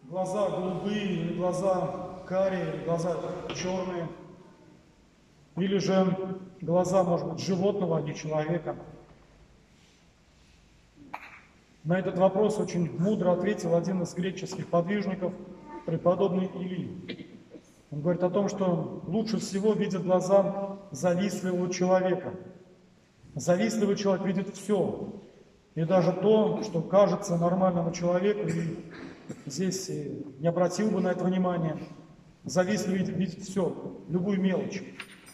глаза голубые, или глаза карие, или глаза черные, или же глаза, может быть, животного, а не человека. На этот вопрос очень мудро ответил один из греческих подвижников, преподобный Илий. Он говорит о том, что лучше всего видят глаза завистливого человека. Завистливый человек видит все, и даже то, что кажется нормальному человеку, и здесь не обратил бы на это внимание. Завистливый видит все, любую мелочь.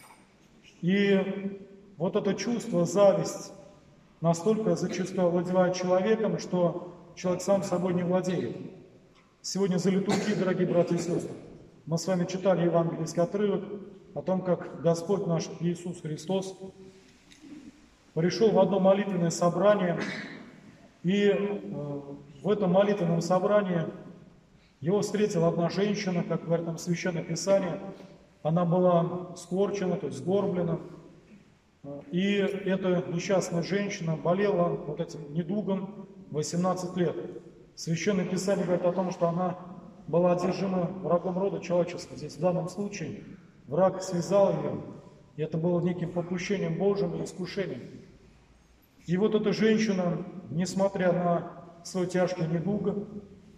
И вот это чувство, зависть, настолько зачастую овладевает человеком, что человек сам собой не владеет. Сегодня за литургией, дорогие братья и сестры, мы с вами читали евангельский отрывок о том, как Господь наш Иисус Христос пришел в одно молитвенное собрание, и в этом молитвенном собрании его встретила одна женщина, как говорит нам Священное Писание. Она была скорчена, то есть сгорблена, и эта несчастная женщина болела вот этим недугом 18 лет. Священное Писание говорит о том, что она была одержима врагом рода человеческого. Здесь в данном случае враг связал ее, и это было неким попущением Божьим и искушением. И вот эта женщина, несмотря на свой тяжкий недуг,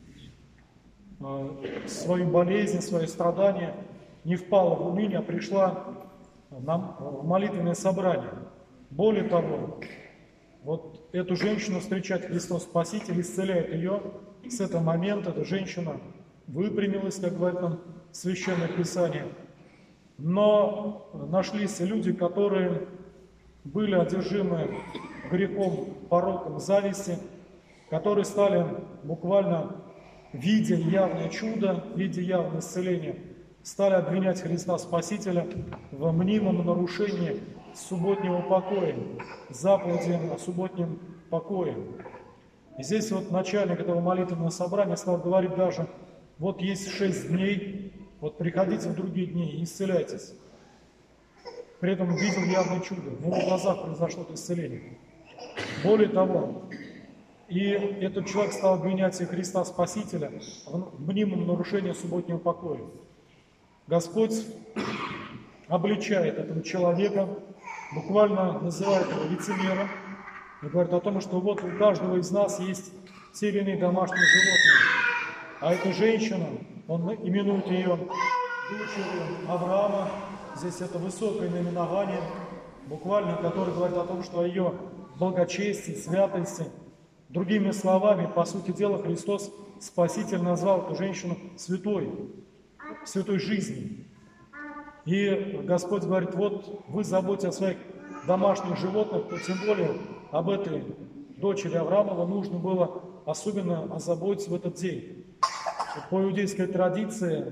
свою болезнь, свои страдания, не впала в уныние, а пришла в молитвенное собрание. Более того, вот эту женщину встречает Христос Спаситель, исцеляет ее. С этого момента эта женщина выпрямилась, как говорит нам Священное Писание. Но нашлись люди, которые были одержимы грехом, пороком, зависти, которые стали буквально, видя явное чудо, видя явное исцеление, стали обвинять Христа Спасителя в мнимом нарушении субботнего покоя, заповеди о субботнем покое. И здесь вот начальник этого молитвенного собрания стал говорить даже: вот есть 6 дней, вот приходите в другие дни и исцеляйтесь. При этом видел явное чудо, в его глазах произошло это исцеление. Более того, и этот человек стал обвинять и Христа Спасителя в мнимом нарушении субботнего покоя. Господь обличает этого человека, буквально называет его лицемером, и говорит о том, что вот у каждого из нас есть те или иные домашние животные. А эта женщина, он именует ее дочерью Авраама, здесь это высокое наименование, буквально, которое говорит о том, что о ее благочестии, святости. Другими словами, по сути дела, Христос Спаситель назвал эту женщину святой жизни. И Господь говорит: вот вы заботитесь о своих домашних животных, то тем более об этой дочери Авраамова нужно было особенно озаботиться в этот день. По иудейской традиции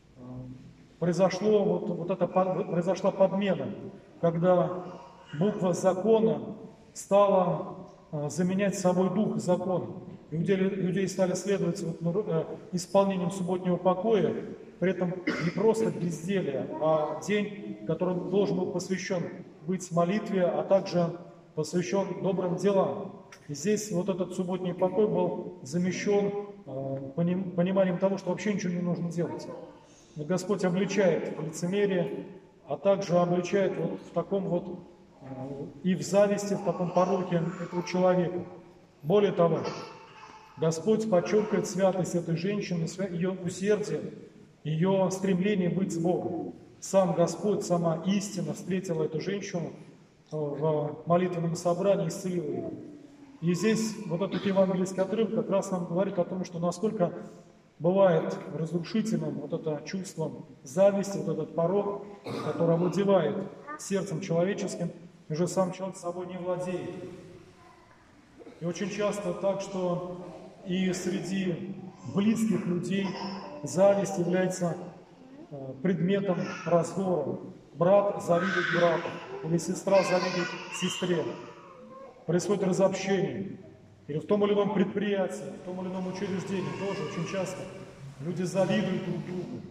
произошла подмена, когда буква закона стала заменять собой дух закона. Люди стали следовать исполнением субботнего покоя, при этом не просто безделие, а день, который должен был посвящен быть молитве, а также посвящен добрым делам. И здесь вот этот субботний покой был замещен пониманием того, что вообще ничего не нужно делать. Но Господь обличает в лицемерие, а также обличает вот в таком вот и в зависти, в таком пороке этого человека. Более того, Господь подчеркивает святость этой женщины, ее усердие, ее стремление быть с Богом. Сам Господь, сама истина встретила эту женщину в молитвенном собрании и исцелила ее. И здесь вот этот евангельский отрывок как раз нам говорит о том, что насколько бывает разрушительным вот это чувство зависти, вот этот порок, который овладевает сердцем человеческим, и уже сам человек собой не владеет. И очень часто так, что и среди близких людей зависть является предметом раздора. Брат завидует брату, или сестра завидует сестре. Происходит разобщение. Или в том или ином предприятии, в том или ином учреждении тоже очень часто люди завидуют друг другу.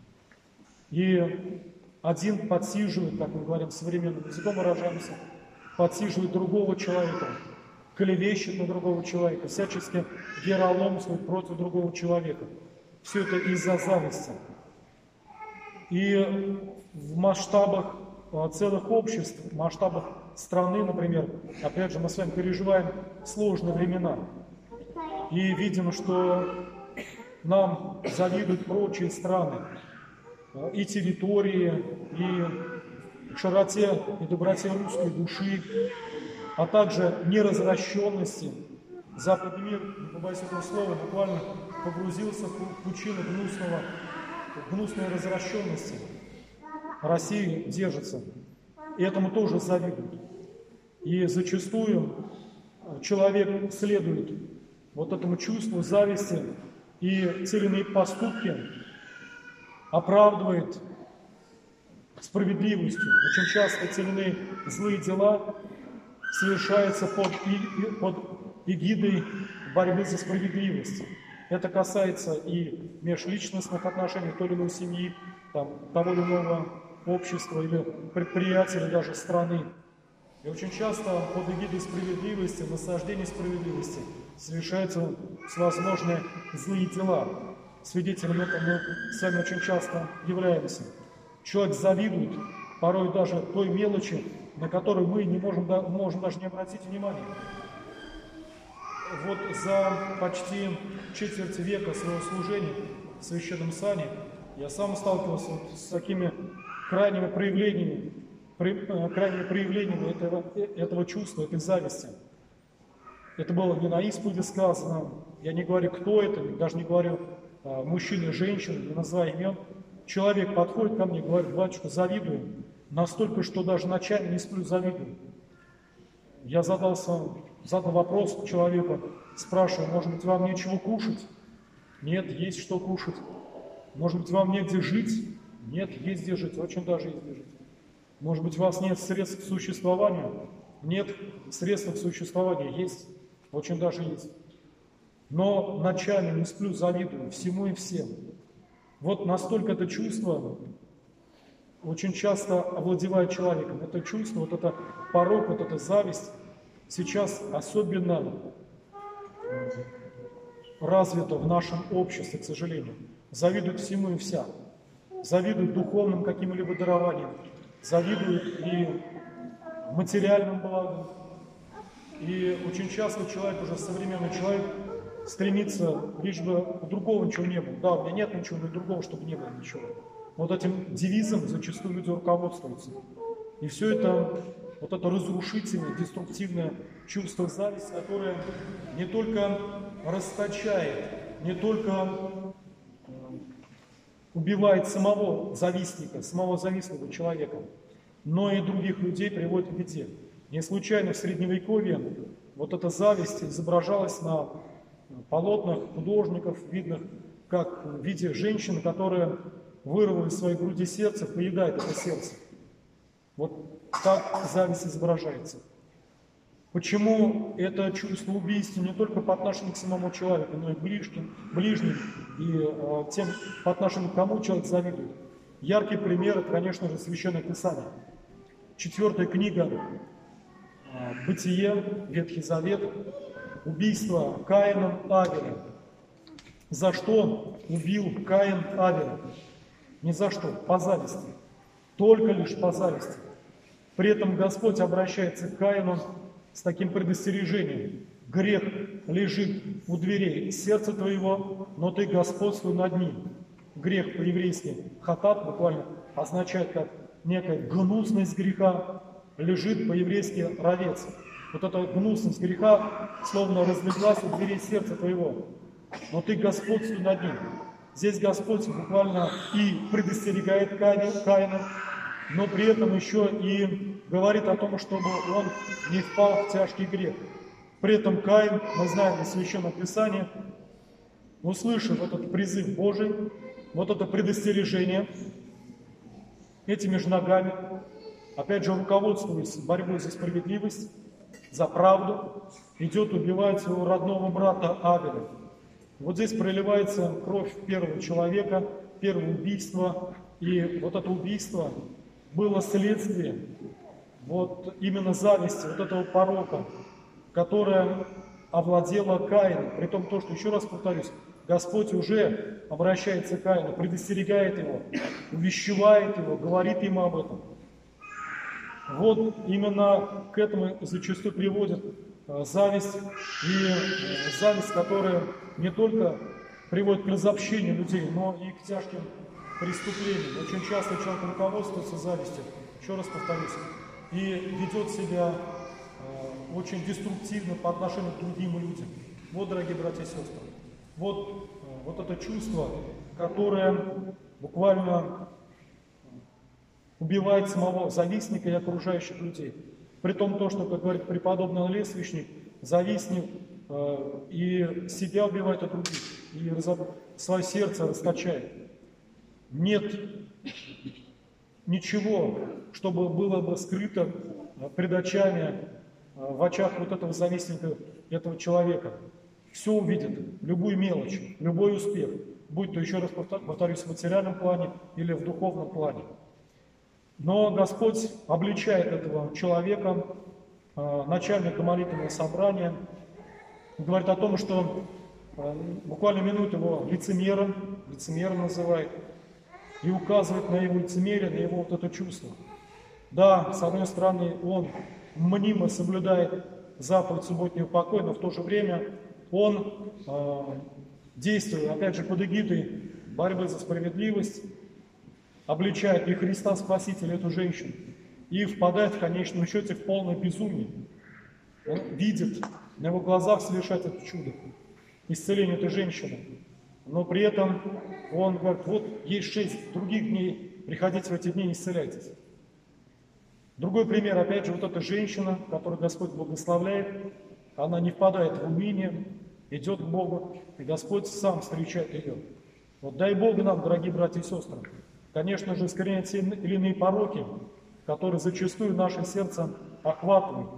И один подсиживает, как мы говорим современным языком выражаемся, подсиживает другого человека, клевещет на другого человека, всячески вероломствует против другого человека. все это из-за зависти. И в масштабах целых обществ, в масштабах страны, например, опять же, мы с вами переживаем сложные времена. И видим, что нам завидуют прочие страны, и территории, и широте и доброте русской души, а также неразвращенности. Западный мир, не побоюсь этого слова, буквально погрузился в пучину гнусной развращенности. Россия держится, и этому тоже завидуют. И зачастую человек следует вот этому чувству зависти, и те или иные поступки оправдывает справедливостью. Очень часто те или иные злые дела совершаются под эгидой борьбы за справедливость. Это касается и межличностных отношений той или иной семьи, того или иного общества, или предприятия, или даже страны. И очень часто под эгидой справедливости, насаждения справедливости совершаются всевозможные злые дела. Свидетелями этого мы с вами очень часто являемся. Человек завидует порой даже той мелочи, на которую мы не можем даже не обратить внимания. Вот за почти четверть века своего служения в Священном Сане я сам сталкивался с такими крайними проявлениями этого чувства, этой зависти. Это было не на исповеди сказано, я не говорю, кто это, даже не говорю мужчина, женщина, не называя имен. Человек подходит ко мне и говорит: батюшка, завидую, настолько, что даже ночами не сплю, завидую. Я задал вопрос человеку, спрашиваю: может быть, вам нечего кушать? Нет, есть что кушать. Может быть, вам негде жить? Нет, есть где жить, очень даже есть где жить. Может быть, у вас нет средств к существованию? Нет, средств к существованию есть, очень даже есть. Но ночами не сплю, завидую всему и всем. Вот настолько это чувство очень часто овладевает человеком. Это чувство, вот это порок, вот эта зависть сейчас особенно развито в нашем обществе, к сожалению. Завидуют всему и вся. Завидуют духовным каким-либо дарованиям. Завидуют и материальным благам. И очень часто человек, уже современный человек, стремится, лишь бы у другого ничего не было. Да, у меня нет ничего, но и другого, чтобы не было ничего. Вот этим девизом зачастую люди руководствуются. И все это, вот это разрушительное, деструктивное чувство зависти, которое не только расточает, не только убивает самого завистника, самого завистливого человека, но и других людей приводит к беде. Не случайно в Средневековье вот эта зависть изображалась на полотнах художников, видных как в виде женщины, которая вырвала из своей груди сердце, поедает это сердце. Вот так зависть изображается. Почему это чувство убийства не только по отношению к самому человеку, но и к ближним и тем, по отношению к кому человек завидует? Яркий пример – это, конечно же, Священное Писание. 4 книга Бытие, Ветхий Завет, убийство Каином Авеля. За что убил Каин Авеля? Ни за что, по зависти. Только лишь по зависти. При этом Господь обращается к Каину с таким предостережением: грех лежит у дверей сердца твоего, но ты господствуй над ним. Грех по-еврейски хатат буквально означает как некая гнусность греха, лежит по-еврейски ровец. Вот эта гнусность греха словно разлеглась у дверей сердца твоего, но ты господствуй над ним. Здесь Господь буквально и предостерегает Каина, но при этом еще и говорит о том, чтобы он не впал в тяжкий грех. При этом Каин, мы знаем из Священного Писания, услышав этот призыв Божий, вот это предостережение, этими же ногами, опять же руководствуясь борьбой за справедливость, за правду, идет убивать своего родного брата Авеля. Вот здесь проливается кровь первого человека, первое убийство, и вот это убийство было следствием вот именно зависти, вот этого порока, которая овладела Каином. При том, что, еще раз повторюсь, Господь уже обращается к Каину, предостерегает его, увещевает его, говорит ему об этом. Вот именно к этому зачастую приводит зависть, и зависть, которая не только приводит к разобщению людей, но и к тяжким преступлениям. Очень часто человек руководствуется завистью, еще раз повторюсь, и ведет себя очень деструктивно по отношению к другим людям. Вот, дорогие братья и сестры, вот это чувство, которое буквально убивает самого завистника и окружающих людей. При том, то, что, как говорит преподобный лествичник, завистник и себя убивает от других, и свое сердце расточает. Нет ничего, чтобы было бы скрыто пред очами, в очах вот этого завистника, этого человека. Все увидит, любую мелочь, любой успех, будь то, еще раз повторюсь, в материальном плане или в духовном плане. Но Господь обличает этого человека, начальника молитвенного собрания, говорит о том, что буквально минут его лицемером называет, и указывает на его лицемерие, на его вот это чувство. Да, с одной стороны, он мнимо соблюдает заповедь субботнего покоя, но в то же время он действует, опять же, под эгидой борьбы за справедливость, обличает и Христа Спасителя, эту женщину, и впадает в конечном счете в полное безумие. Он видит, на его глазах совершать это чудо, исцеление этой женщины. Но при этом он говорит, вот есть 6 других дней, приходите в эти дни и исцеляйтесь. Другой пример, опять же, вот эта женщина, которую Господь благословляет, она не впадает в уныние, идет к Богу, и Господь сам встречает ее. Вот дай Бог нам, дорогие братья и сестры, конечно же, искоренять те или иные пороки, которые зачастую наше сердце охватывают.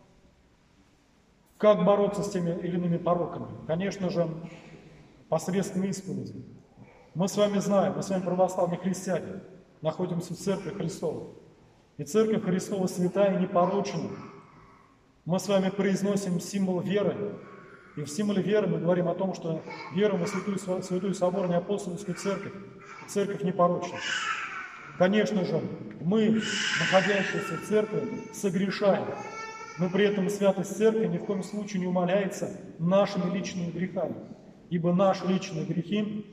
Как бороться с теми или иными пороками? Конечно же, посредством исповеди. Мы с вами знаем, мы с вами православные христиане, находимся в Церкви Христовой. И Церковь Христова святая и непорочна. Мы с вами произносим символ веры. И в символе веры мы говорим о том, что веруем в святую соборную апостольскую церковь. Церковь непорочна. Конечно же, мы, находящиеся в церкви, согрешаем. Но при этом святость церкви ни в коем случае не умаляется нашими личными грехами. Ибо наши личные грехи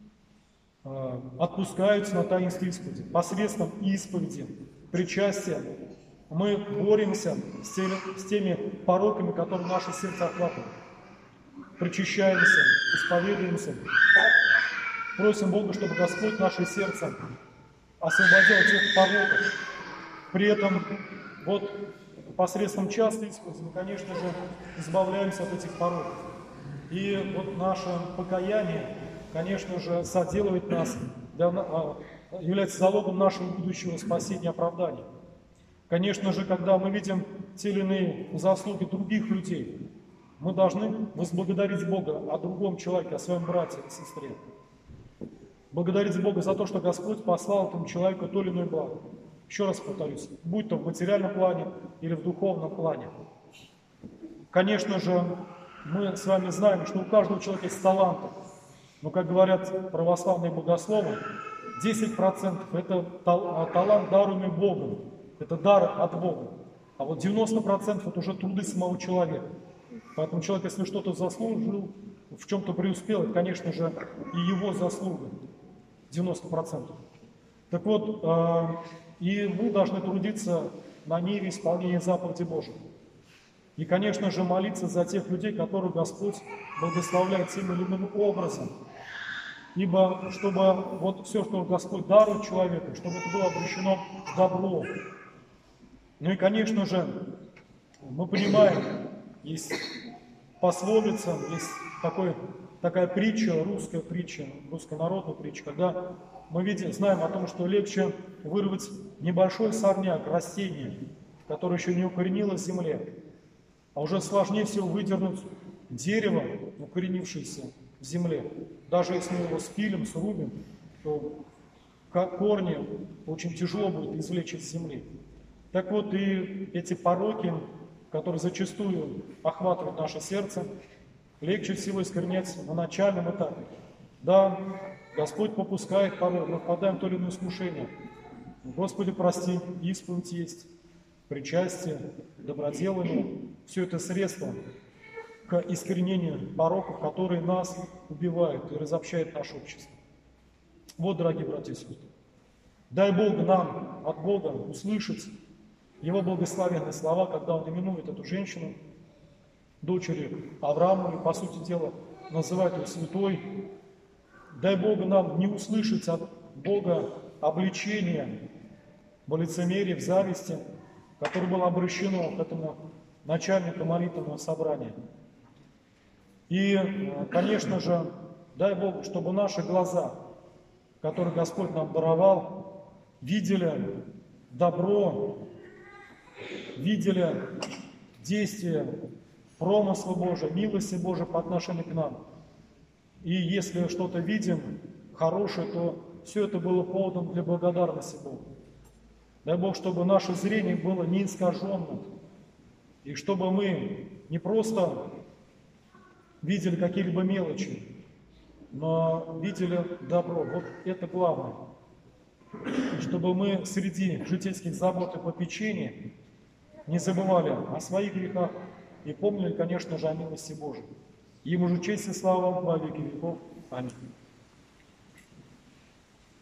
отпускаются на таинстве исповеди. Посредством исповеди, причастия мы боремся с теми пороками, которые наше сердце охватывает. Причащаемся, исповедуемся. Просим Бога, чтобы Господь наше сердце освободил от тех пороков. При этом вот посредством частой исповеди мы, конечно же, избавляемся от этих пороков. И вот наше покаяние, конечно же, соделывает нас, является залогом нашего будущего спасения и оправдания. Конечно же, когда мы видим те или иные заслуги других людей, мы должны возблагодарить Бога о другом человеке, о своем брате или сестре. Благодарить Бога за то, что Господь послал этому человеку то или иное благо. Еще раз повторюсь, будь то в материальном плане или в духовном плане. Конечно же, мы с вами знаем, что у каждого человека есть таланты. Но, как говорят православные богословы, 10% это талант, даруемый Богом. Это дар от Бога. А вот 90% это уже труды самого человека. Поэтому человек, если что-то заслужил, в чем-то преуспел, это, конечно же, и его заслуга. 90%. Так вот, и мы должны трудиться на ниве исполнения заповедей Божьих. И, конечно же, молиться за тех людей, которых Господь благословляет тем или иным образом. Ибо, чтобы вот все, что Господь дарует человеку, чтобы это было обращено в добро. Ну и, конечно же, мы понимаем, есть пословица, есть такая притча, руссконародная притча, когда мы знаем о том, что легче вырвать небольшой сорняк, растение, которое еще не укоренилось в земле, а уже сложнее всего выдернуть дерево, укоренившееся в земле. Даже если мы его спилим, срубим, то корни очень тяжело будет извлечь из земли. Так вот и эти пороки, которые зачастую охватывают наше сердце, легче всего искоренять на начальном этапе. Да, Господь попускает порой, мы впадаем в то или иное искушение. Господи, прости, исповедь есть, причастие, доброделание. Все это средства к искоренению пороков, которые нас убивают и разобщают наше общество. Вот, дорогие братья и сестры, дай Бог нам от Бога услышать Его благословенные слова, когда Он именует эту женщину дочерью Авраама, и, по сути дела, называет ее святой. Дай Богу нам не услышать от Бога обличения в лицемерии, в зависти, которое было обращено к этому начальнику молитвенного собрания. И, конечно же, дай Богу, чтобы наши глаза, которые Господь нам даровал, видели добро, видели действия промысла Божия, милости Божией по отношению к нам. И если что-то видим хорошее, то все это было поводом для благодарности Богу. Дай Бог, чтобы наше зрение было не искаженным, и чтобы мы не просто видели какие-либо мелочи, но видели добро. Вот это главное. И чтобы мы среди житейских забот и попечений не забывали о своих грехах и помнили, конечно же, о милости Божией. Ему же честь и слава во веки веков. Аминь.